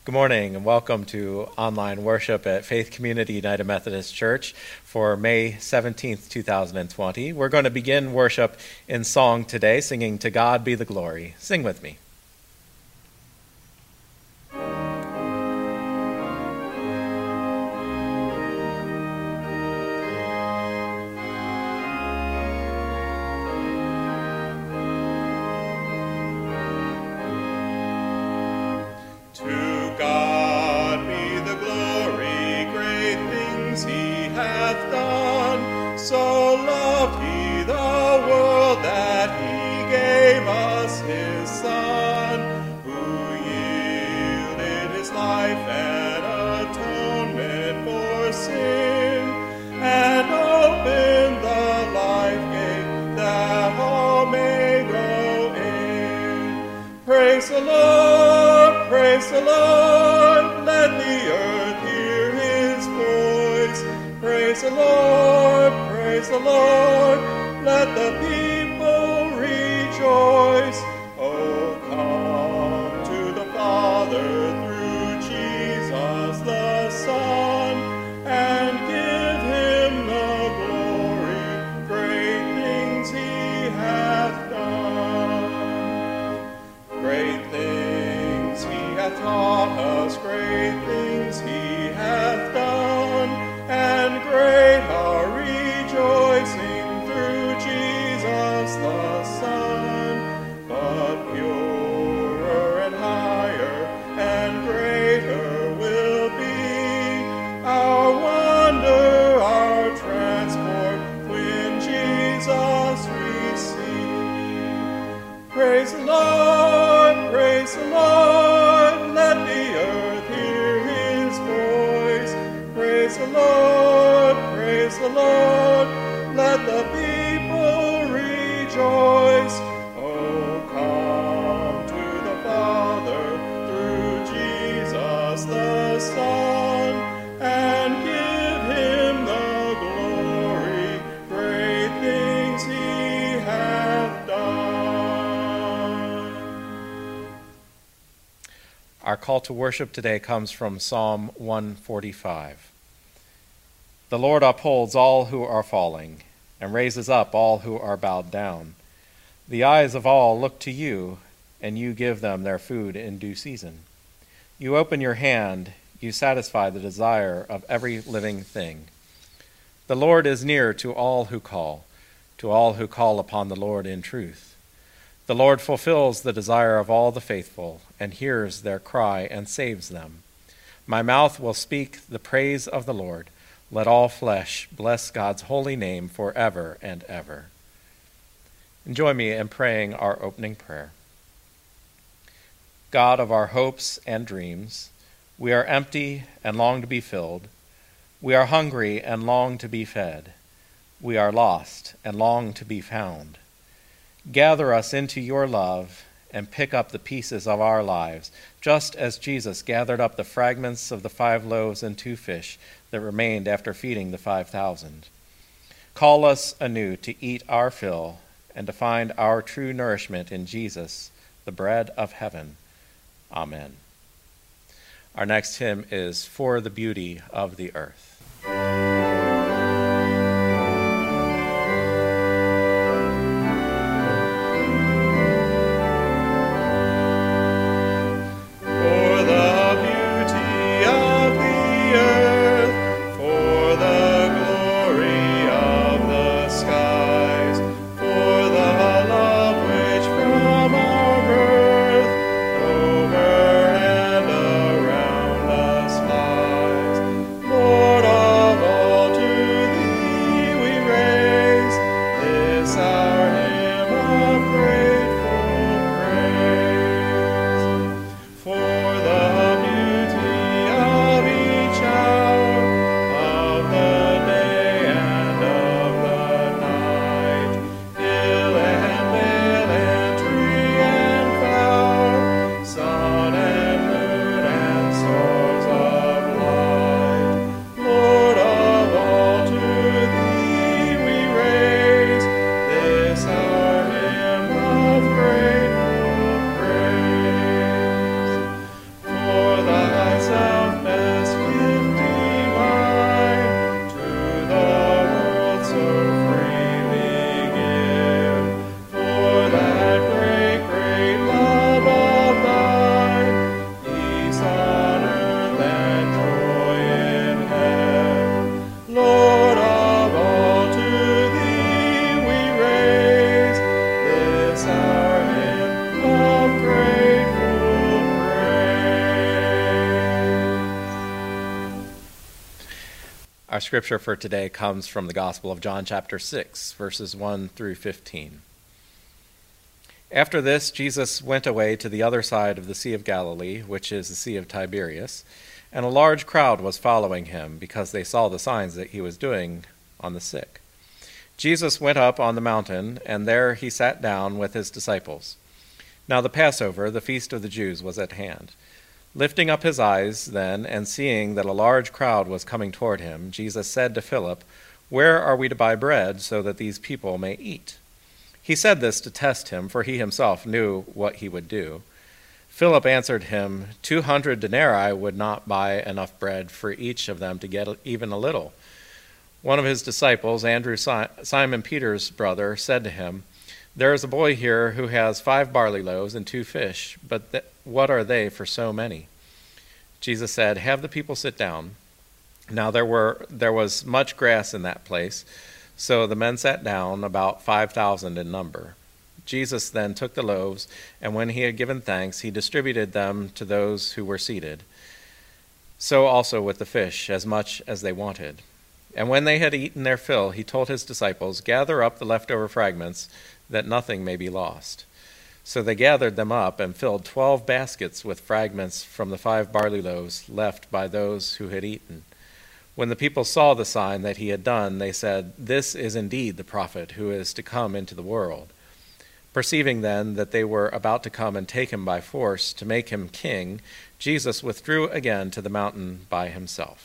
Good morning and welcome to online worship at Faith Community United Methodist Church for May 17th, 2020. We're going to begin worship in song today, singing "To God Be the Glory." Sing with me. Praise the Lord, let the earth hear his voice. Praise the Lord, let the people rejoice. Oh, come to the Father through Jesus the Son, and give him the glory, great things he hath done. Great things he hath taught us, great things he hath done, and great our rejoicing through Jesus the Son. But purer and higher and greater will be our wonder, our transport, when Jesus we see. Praise the Lord, let the earth hear his voice. Praise the Lord, let the people rejoice. Oh, come to the Father through Jesus the Son, and give him the glory, great things he hath done. Our call to worship today comes from Psalm 145. The Lord upholds all who are falling, and raises up all who are bowed down. The eyes of all look to you, and you give them their food in due season. You open your hand, you satisfy the desire of every living thing. The Lord is near to all who call upon the Lord in truth. The Lord fulfills the desire of all the faithful, and hears their cry and saves them. My mouth will speak the praise of the Lord. Let all flesh bless God's holy name forever and ever. And join me in praying our opening prayer. God of our hopes and dreams, we are empty and long to be filled. We are hungry and long to be fed. We are lost and long to be found. Gather us into your love and pick up the pieces of our lives, just as Jesus gathered up the fragments of the 5 loaves and 2 fish that remained after feeding the 5,000. Call us anew to eat our fill and to find our true nourishment in Jesus, the bread of heaven. Amen. Our next hymn is "For the Beauty of the Earth." Lord, Our scripture for today comes from the Gospel of John chapter 6, verses 1 through 15. After this, Jesus went away to the other side of the Sea of Galilee, which is the Sea of Tiberias, and a large crowd was following him because they saw the signs that he was doing on the sick. Jesus went up on the mountain, and there he sat down with his disciples. Now the Passover, the feast of the Jews, was at hand. Lifting up his eyes then, and seeing that a large crowd was coming toward him, Jesus said to Philip, "Where are we to buy bread so that these people may eat?" He said this to test him, for he himself knew what he would do. Philip answered him, 200 denarii would not buy enough bread for each of them to get even a little. One of his disciples, Andrew, Simon Peter's brother, said to him, "There is a boy here who has 5 barley loaves and 2 fish, but what are they for so many?" Jesus said, "Have the people sit down." Now there was much grass in that place, so the men sat down, about 5,000 in number. Jesus then took the loaves, and when he had given thanks, he distributed them to those who were seated. So also with the fish, as much as they wanted. And when they had eaten their fill, he told his disciples, "Gather up the leftover fragments, that nothing may be lost." So they gathered them up and filled 12 baskets with fragments from the 5 barley loaves left by those who had eaten. When the people saw the sign that he had done, they said, "This is indeed the prophet who is to come into the world." Perceiving then that they were about to come and take him by force to make him king, Jesus withdrew again to the mountain by himself.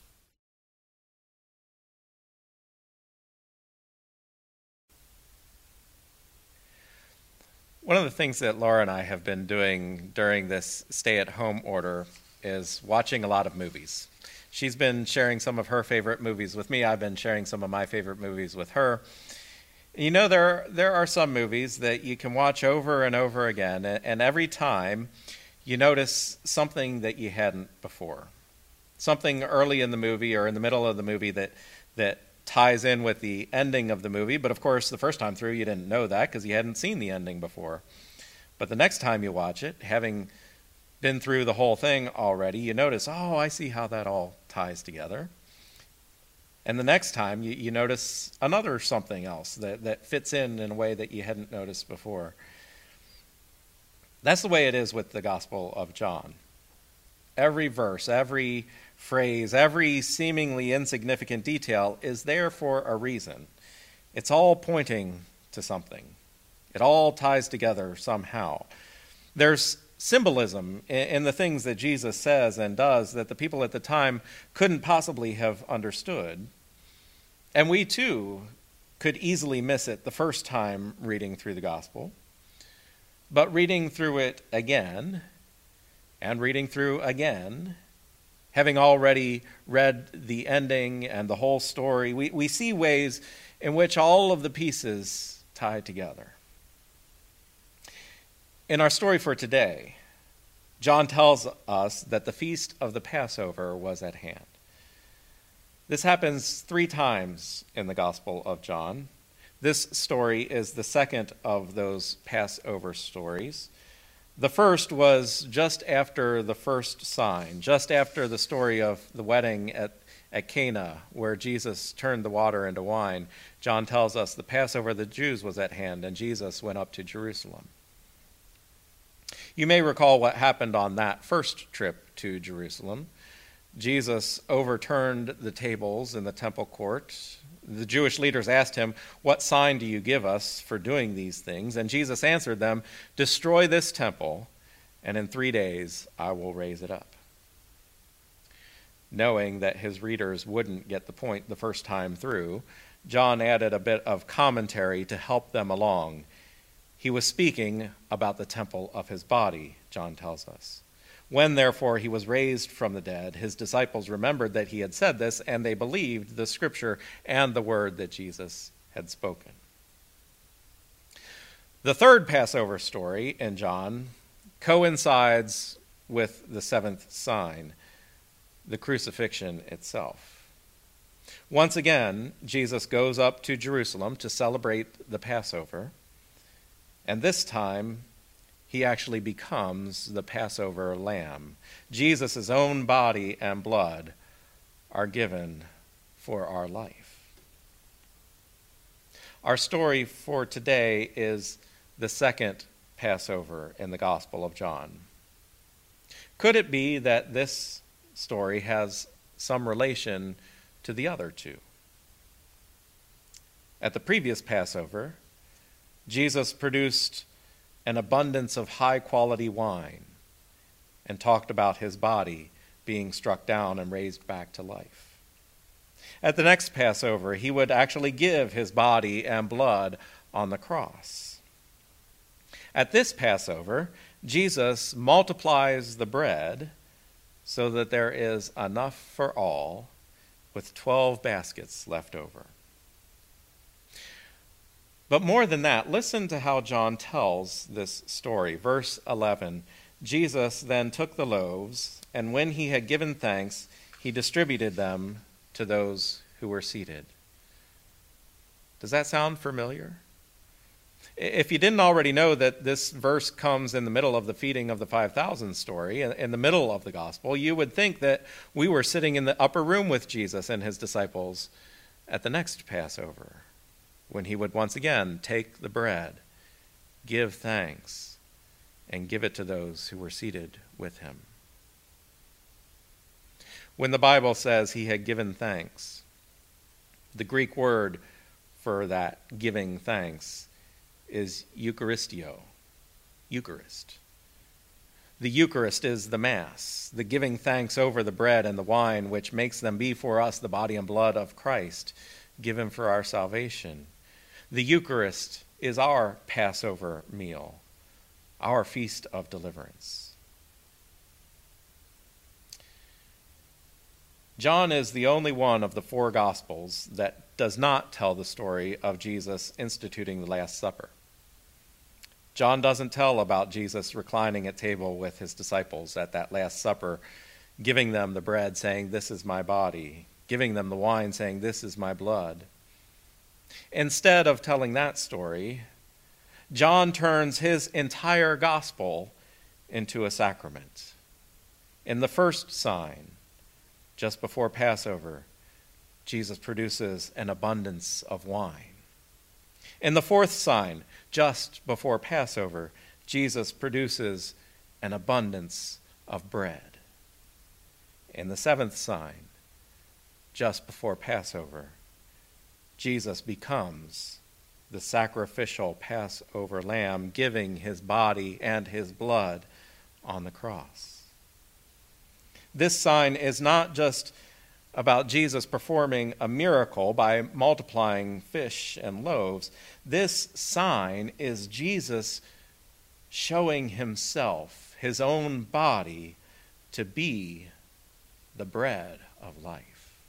One of the things that Laura and I have been doing during this stay-at-home order is watching a lot of movies. She's been sharing some of her favorite movies with me. I've been sharing some of my favorite movies with her. You know, there are some movies that you can watch over and over again, and every time you notice something that you hadn't before. Something early in the movie or in the middle of the movie that ties in with the ending of the movie, but of course the first time through you didn't know that because you hadn't seen the ending before. But the next time you watch it, having been through the whole thing already, you notice, oh, I see how that all ties together. And the next time you notice another something else that fits in a way that you hadn't noticed before. That's the way it is with the Gospel of John. Every verse, every phrase, every seemingly insignificant detail is there for a reason. It's all pointing to something. It all ties together somehow. There's symbolism in the things that Jesus says and does that the people at the time couldn't possibly have understood. And we too could easily miss it the first time reading through the gospel. But reading through it again, and reading through again, having already read the ending and the whole story, we see ways in which all of the pieces tie together. In our story for today, John tells us that the feast of the Passover was at hand. This happens 3 times in the Gospel of John. This story is the second of those Passover stories. The first was just after the first sign, just after the story of the wedding at Cana, where Jesus turned the water into wine. John tells us the Passover of the Jews was at hand, and Jesus went up to Jerusalem. You may recall what happened on that first trip to Jerusalem. Jesus overturned the tables in the temple court. The Jewish leaders asked him, "What sign do you give us for doing these things?" And Jesus answered them, "Destroy this temple, and in 3 days I will raise it up." Knowing that his readers wouldn't get the point the first time through, John added a bit of commentary to help them along. He was speaking about the temple of his body, John tells us. When, therefore, he was raised from the dead, his disciples remembered that he had said this, and they believed the scripture and the word that Jesus had spoken. The third Passover story in John coincides with the 7th sign, the crucifixion itself. Once again, Jesus goes up to Jerusalem to celebrate the Passover, and this time he actually becomes the Passover lamb. Jesus' own body and blood are given for our life. Our story for today is the second Passover in the Gospel of John. Could it be that this story has some relation to the other two? At the previous Passover, Jesus produced an abundance of high-quality wine and talked about his body being struck down and raised back to life. At the next Passover, he would actually give his body and blood on the cross. At this Passover, Jesus multiplies the bread so that there is enough for all, with 12 baskets left over. But more than that, listen to how John tells this story. Verse 11, Jesus then took the loaves, and when he had given thanks, he distributed them to those who were seated. Does that sound familiar? If you didn't already know that this verse comes in the middle of the feeding of the 5,000 story, in the middle of the gospel, you would think that we were sitting in the upper room with Jesus and his disciples at the next Passover, when he would once again take the bread, give thanks, and give it to those who were seated with him. When the Bible says he had given thanks, the Greek word for that giving thanks is Eucharistio, Eucharist. The Eucharist is the Mass, the giving thanks over the bread and the wine, which makes them be for us the body and blood of Christ, given for our salvation. The Eucharist is our Passover meal, our feast of deliverance. John is the only one of the four Gospels that does not tell the story of Jesus instituting the Last Supper. John doesn't tell about Jesus reclining at table with his disciples at that Last Supper, giving them the bread, saying, "This is my body," giving them the wine, saying, "This is my blood." Instead of telling that story, John turns his entire gospel into a sacrament. In the first sign, just before Passover, Jesus produces an abundance of wine. In the fourth sign, just before Passover, Jesus produces an abundance of bread. In the seventh sign, just before Passover, Jesus becomes the sacrificial Passover lamb, giving his body and his blood on the cross. This sign is not just about Jesus performing a miracle by multiplying fish and loaves. This sign is Jesus showing himself, his own body, to be the bread of life.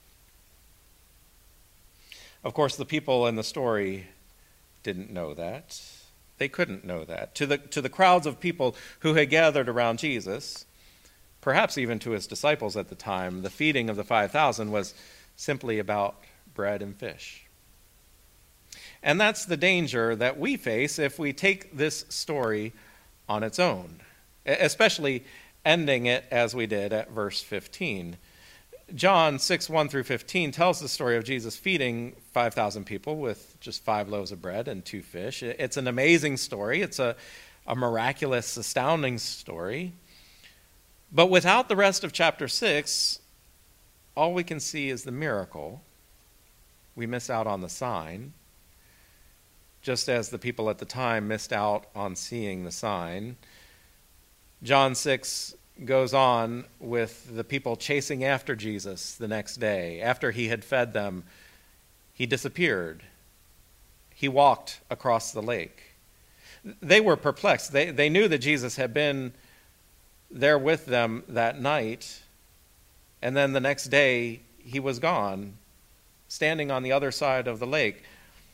Of course, the people in the story didn't know that. They couldn't know that. To the crowds of people who had gathered around Jesus, perhaps even to his disciples at the time, the feeding of the 5,000 was simply about bread and fish. And that's the danger that we face if we take this story on its own, especially ending it as we did at verse 15. John 6:1-15 tells the story of Jesus feeding 5,000 people with just 5 loaves of bread and 2 fish. It's an amazing story. It's a miraculous, astounding story. But without the rest of chapter 6, all we can see is the miracle. We miss out on the sign, just as the people at the time missed out on seeing the sign. John 6 goes on with the people chasing after Jesus the next day. After he had fed them, he disappeared. He walked across the lake. They were perplexed. They knew that Jesus had been there with them that night, and then the next day he was gone, standing on the other side of the lake.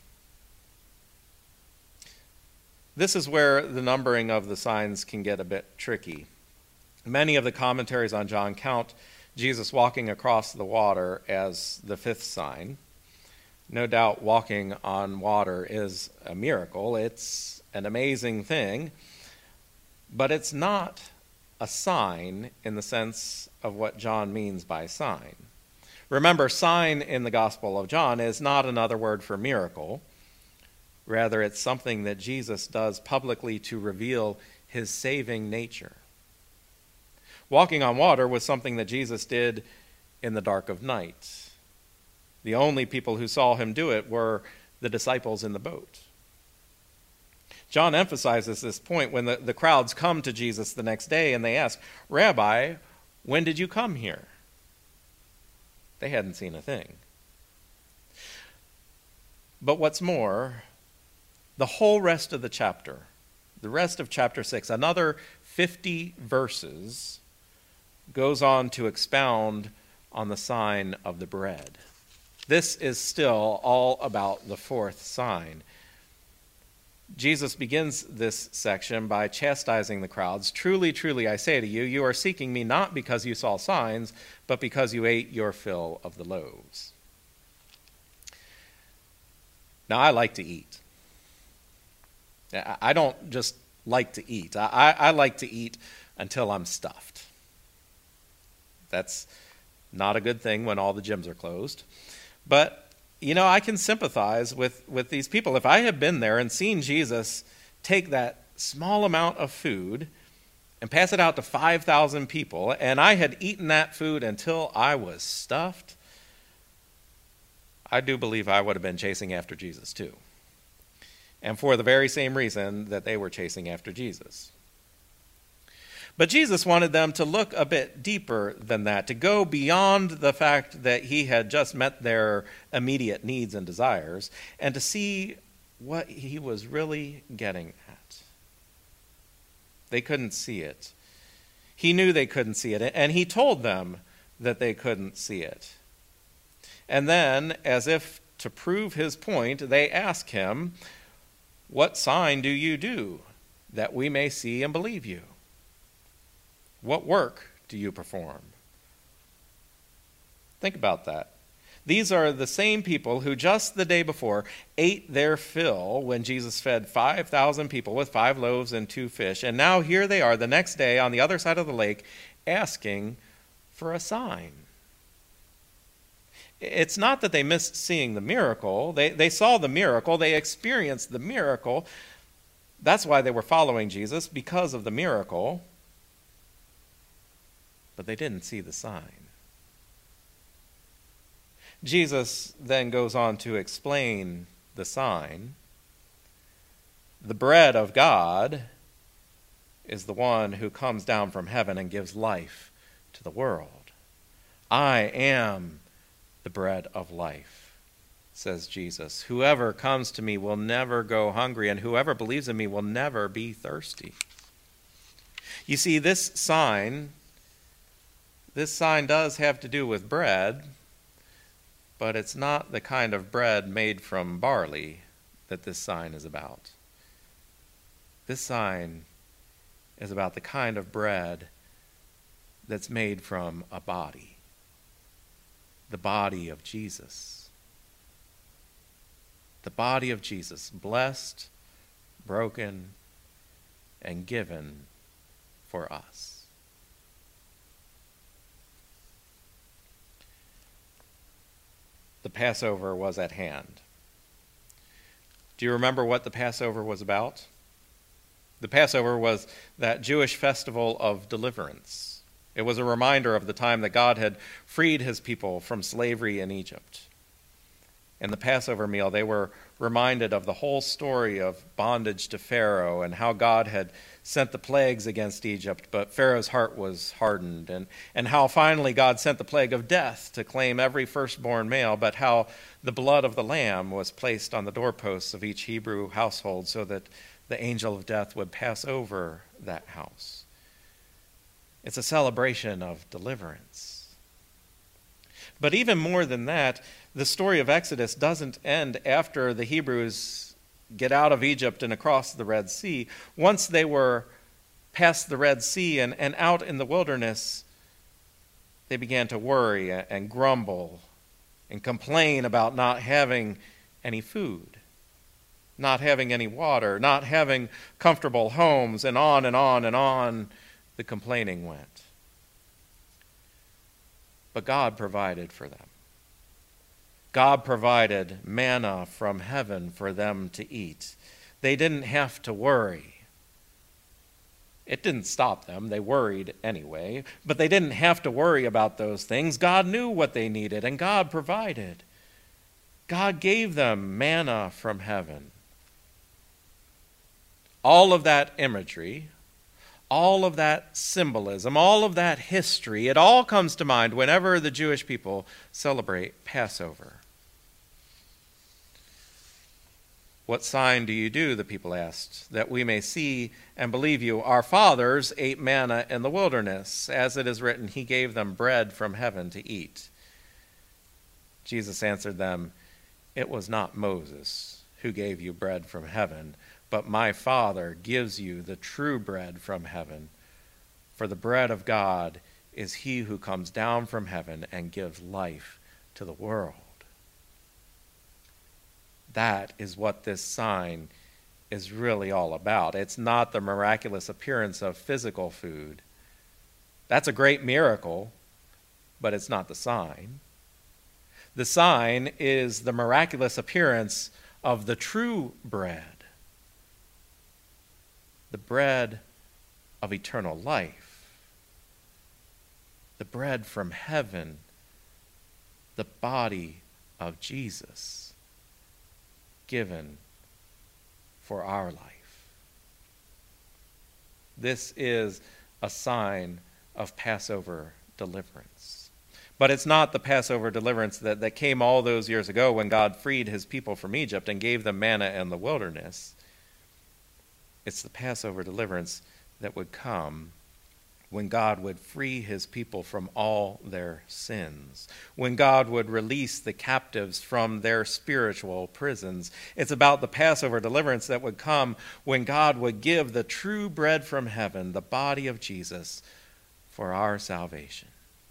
This is where the numbering of the signs can get a bit tricky. Many of the commentaries on John count Jesus walking across the water as the 5th sign. No doubt walking on water is a miracle. It's an amazing thing, but it's not a sign in the sense of what John means by sign. Remember, sign in the Gospel of John is not another word for miracle. Rather, it's something that Jesus does publicly to reveal his saving nature. Walking on water was something that Jesus did in the dark of night. The only people who saw him do it were the disciples in the boat. John emphasizes this point when the crowds come to Jesus the next day and they ask, "Rabbi, when did you come here?" They hadn't seen a thing. But what's more, the whole rest of the chapter, the rest of chapter 6, another 50 verses, goes on to expound on the sign of the bread. This is still all about the fourth sign. Jesus begins this section by chastising the crowds. "Truly, truly, I say to you, you are seeking me not because you saw signs, but because you ate your fill of the loaves." Now, I like to eat. I don't just like to eat. I like to eat until I'm stuffed. That's not a good thing when all the gyms are closed. But I can sympathize with these people. If I had been there and seen Jesus take that small amount of food and pass it out to 5,000 people, and I had eaten that food until I was stuffed, I do believe I would have been chasing after Jesus too. And for the very same reason that they were chasing after Jesus. But Jesus wanted them to look a bit deeper than that, to go beyond the fact that he had just met their immediate needs and desires, and to see what he was really getting at. They couldn't see it. He knew they couldn't see it, and he told them that they couldn't see it. And then, as if to prove his point, they ask him, "What sign do you do, that we may see and believe you? What work do you perform?" Think about that. These are the same people who just the day before ate their fill when Jesus fed 5,000 people with 5 loaves and 2 fish. And now here they are the next day on the other side of the lake asking for a sign. It's not that they missed seeing the miracle. They saw the miracle. They experienced the miracle. That's why they were following Jesus, because of the miracle. But they didn't see the sign. Jesus then goes on to explain the sign. The bread of God is the one who comes down from heaven and gives life to the world. "I am the bread of life," says Jesus. "Whoever comes to me will never go hungry, and whoever believes in me will never be thirsty." You see, this sign does have to do with bread, but it's not the kind of bread made from barley that this sign is about. This sign is about the kind of bread that's made from a body. The body of Jesus. The body of Jesus, blessed, broken, and given for us. The Passover was at hand. Do you remember what the Passover was about? The Passover was that Jewish festival of deliverance. It was a reminder of the time that God had freed his people from slavery in Egypt. In the Passover meal, they were reminded of the whole story of bondage to Pharaoh and how God had sent the plagues against Egypt, but Pharaoh's heart was hardened, and how finally God sent the plague of death to claim every firstborn male, but how the blood of the lamb was placed on the doorposts of each Hebrew household so that the angel of death would pass over that house. It's a celebration of deliverance. But even more than that, the story of Exodus doesn't end after the Hebrews get out of Egypt and across the Red Sea. Once they were past the Red Sea and out in the wilderness, they began to worry and grumble and complain about not having any food, not having any water, not having comfortable homes, and on and on and on the complaining went. But God provided for them. God provided manna from heaven for them to eat. They didn't have to worry. It didn't stop them. They worried anyway, but they didn't have to worry about those things. God knew what they needed, and God provided. God gave them manna from heaven. All of that imagery, all of that symbolism, all of that history, it all comes to mind whenever the Jewish people celebrate Passover. What sign do you do, the people asked, that we may see and believe you? Our fathers ate manna in the wilderness. As it is written, he gave them bread from heaven to eat. Jesus answered them, it was not Moses who gave you bread from heaven, but my Father gives you the true bread from heaven. For the bread of God is he who comes down from heaven and gives life to the world. That is what this sign is really all about. It's not the miraculous appearance of physical food. That's a great miracle, but it's not the sign. The sign is the miraculous appearance of the true bread, the bread of eternal life, the bread from heaven, the body of Jesus given for our life. This is a sign of Passover deliverance. But it's not the Passover deliverance that came all those years ago when God freed his people from Egypt and gave them manna in the wilderness. It's the Passover deliverance that would come when God would free his people from all their sins, when God would release the captives from their spiritual prisons. It's about the Passover deliverance that would come when God would give the true bread from heaven, the body of Jesus, for our salvation.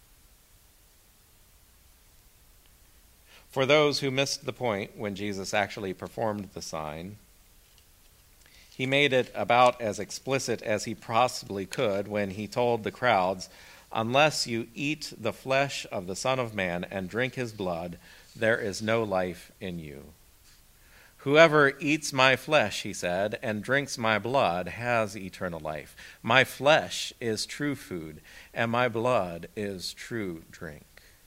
For those who missed the point when Jesus actually performed the sign, he made it about as explicit as he possibly could when he told the crowds, unless you eat the flesh of the Son of Man and drink his blood, there is no life in you. Whoever eats my flesh, he said, and drinks my blood has eternal life. My flesh is true food, and my blood is true drink.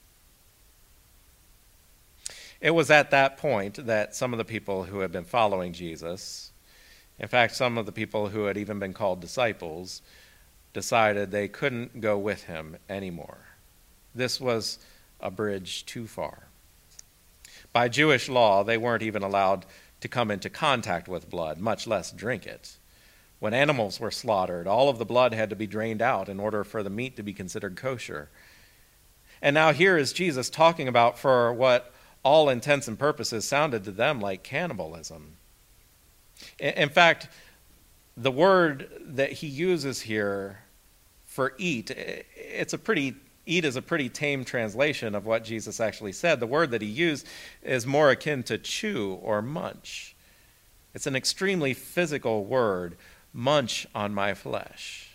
It was at that point that some of the people who had been following Jesus, in fact, some of the people who had even been called disciples, decided they couldn't go with him anymore. This was a bridge too far. By Jewish law, they weren't even allowed to come into contact with blood, much less drink it. When animals were slaughtered, all of the blood had to be drained out in order for the meat to be considered kosher. And now here is Jesus talking about, for what all intents and purposes sounded to them like cannibalism. In fact, the word that he uses here for eat, eat is a pretty tame translation of what Jesus actually said. The word that he used is more akin to chew or munch. It's an extremely physical word, munch on my flesh.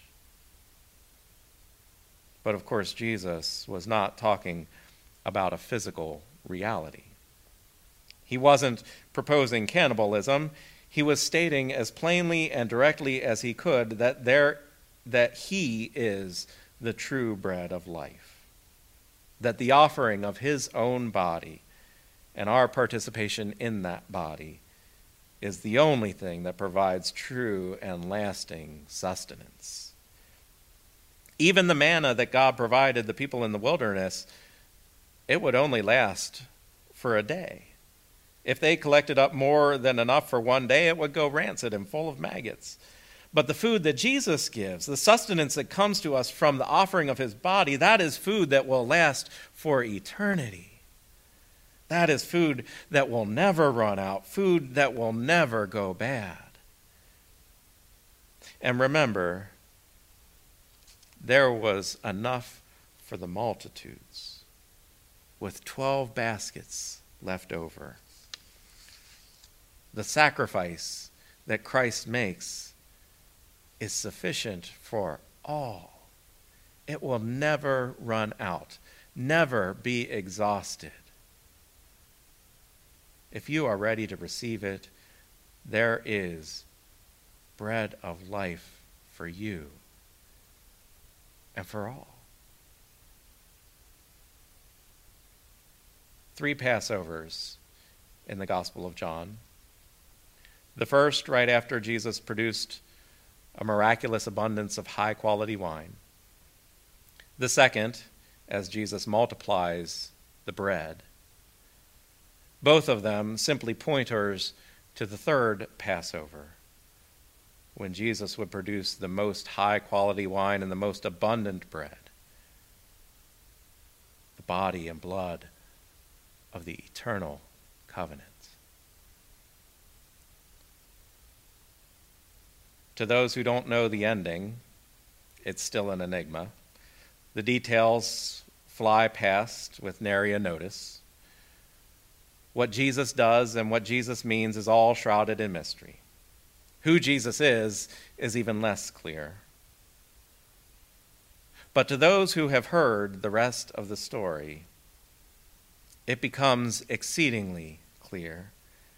But of course, Jesus was not talking about a physical reality. He wasn't proposing cannibalism. He was stating as plainly and directly as he could that he is the true bread of life, that the offering of his own body and our participation in that body is the only thing that provides true and lasting sustenance. Even the manna that God provided the people in the wilderness, it would only last for a day. If they collected up more than enough for one day, it would go rancid and full of maggots. But the food that Jesus gives, the sustenance that comes to us from the offering of his body, that is food that will last for eternity. That is food that will never run out, food that will never go bad. And remember, there was enough for the multitudes, with 12 baskets left over. The sacrifice that Christ makes is sufficient for all. It will never run out, never be exhausted. if you are ready to receive it, there is bread of life for you and for all. 3 Passovers in the Gospel of John. The first, right after Jesus produced a miraculous abundance of high-quality wine. The second, as Jesus multiplies the bread. Both of them simply pointers to the third Passover, when Jesus would produce the most high-quality wine and the most abundant bread, the body and blood of the eternal covenant. To those who don't know the ending, it's still an enigma. The details fly past with nary a notice. What Jesus does and what Jesus means is all shrouded in mystery. Who Jesus is even less clear. But to those who have heard the rest of the story, it becomes exceedingly clear.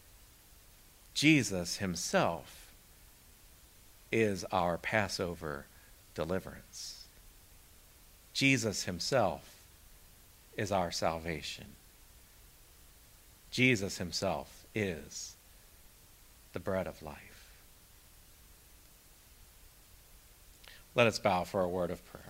Jesus himself is our Passover deliverance. Jesus himself is our salvation. Jesus himself is the bread of life. Let us bow for a word of prayer.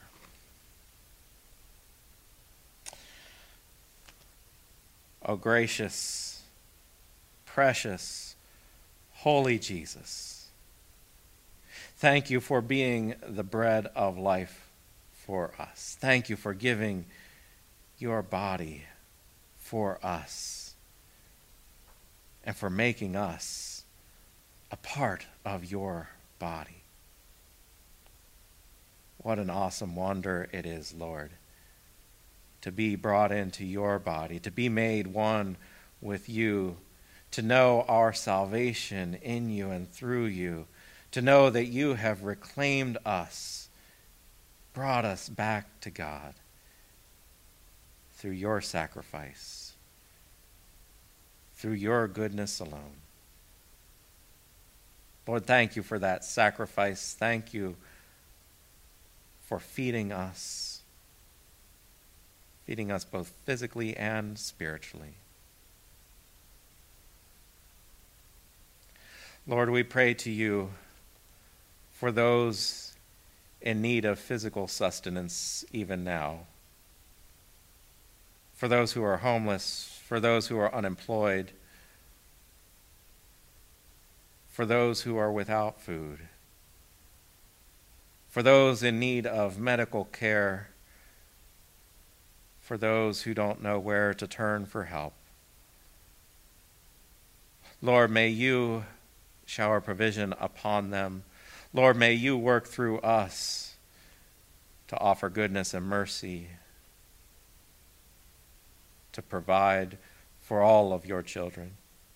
O gracious, precious, holy Jesus, thank you for being the bread of life for us. Thank you for giving your body for us and for making us a part of your body. What an awesome wonder it is, Lord, to be brought into your body, to be made one with you, to know our salvation in you and through you, to know that you have reclaimed us, brought us back to God through your sacrifice, through your goodness alone. Lord, thank you for that sacrifice. Thank you for feeding us both physically and spiritually. Lord, we pray to you for those in need of physical sustenance even now, for those who are homeless, for those who are unemployed, for those who are without food, for those in need of medical care, for those who don't know where to turn for help. Lord, may you shower provision upon them. Lord, may you work through us to offer goodness and mercy, to provide for all of your children.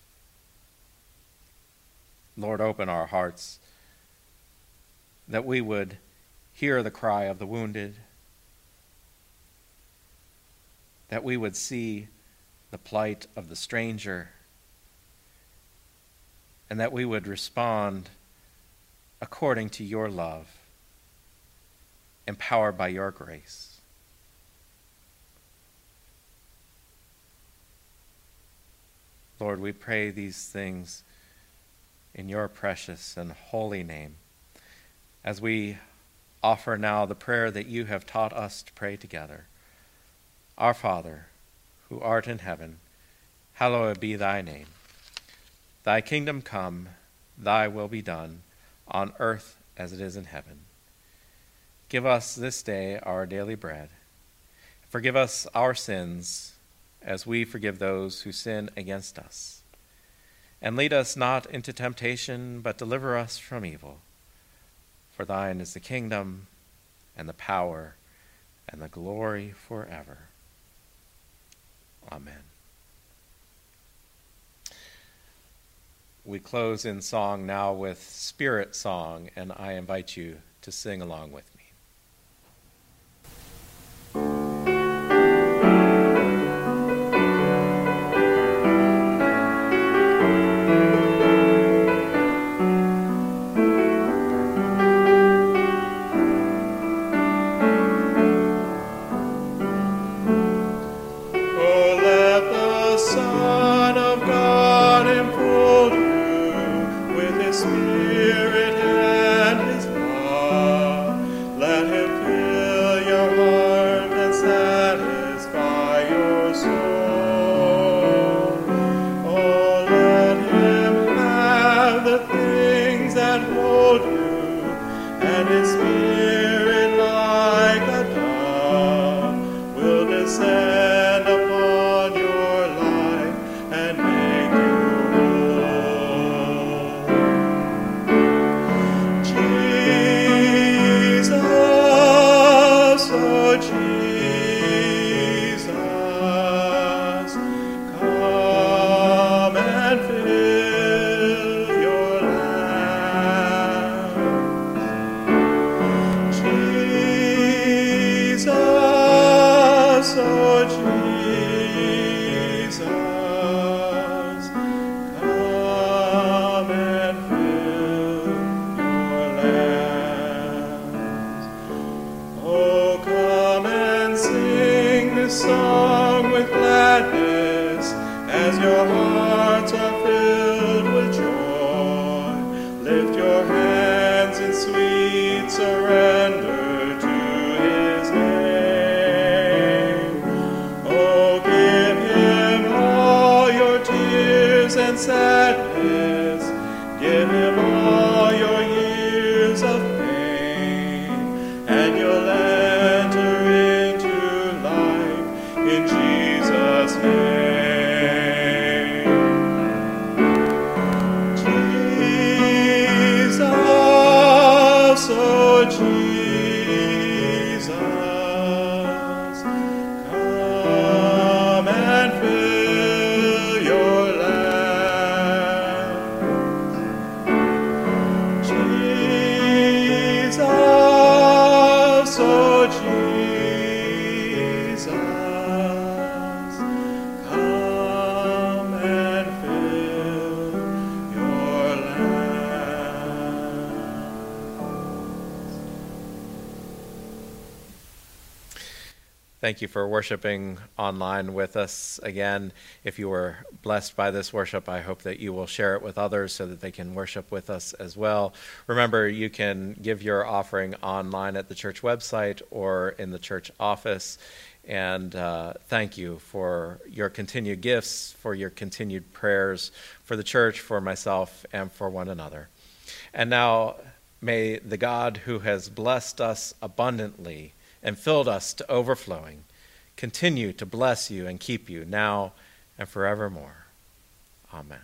Lord, open our hearts that we would hear the cry of the wounded, that we would see the plight of the stranger, and that we would respond according to your love, empowered by your grace. Lord, we pray these things in your precious and holy name, as we offer now the prayer that you have taught us to pray together. Our Father, who art in heaven, hallowed be thy name. Thy kingdom come, thy will be done, on earth as it is in heaven. Give us this day our daily bread. Forgive us our sins, as we forgive those who sin against us. And lead us not into temptation, but deliver us from evil. For thine is the kingdom, and the power, and the glory forever. Amen. We close in song now with Spirit Song, and I invite you to sing along with me. and his spirit like a dove will descend upon your life and make you whole. Jesus, oh Jesus, come and fill your lamps. Jesus, oh Jesus, come and fill your lamps. Oh, come and sing this song with gladness as your hearts are filled with joy. Lift your hands in sweet surrender to his name. Oh, give him all your tears and sadness. Give him all your years of pain, and you'll enter into life in Jesus' name. Jesus, oh Jesus, come and fill your lamps. Jesus, oh Jesus, come and fill your lamps. Thank you for worshiping online with us again. If you were blessed by this worship, I hope that you will share it with others so that they can worship with us as well. Remember, you can give your offering online at the church website or in the church office. And thank you for your continued gifts, for your continued prayers for the church, for myself, and for one another. And now, may the God who has blessed us abundantly and filled us to overflowing continue to bless you and keep you now and forevermore. Amen.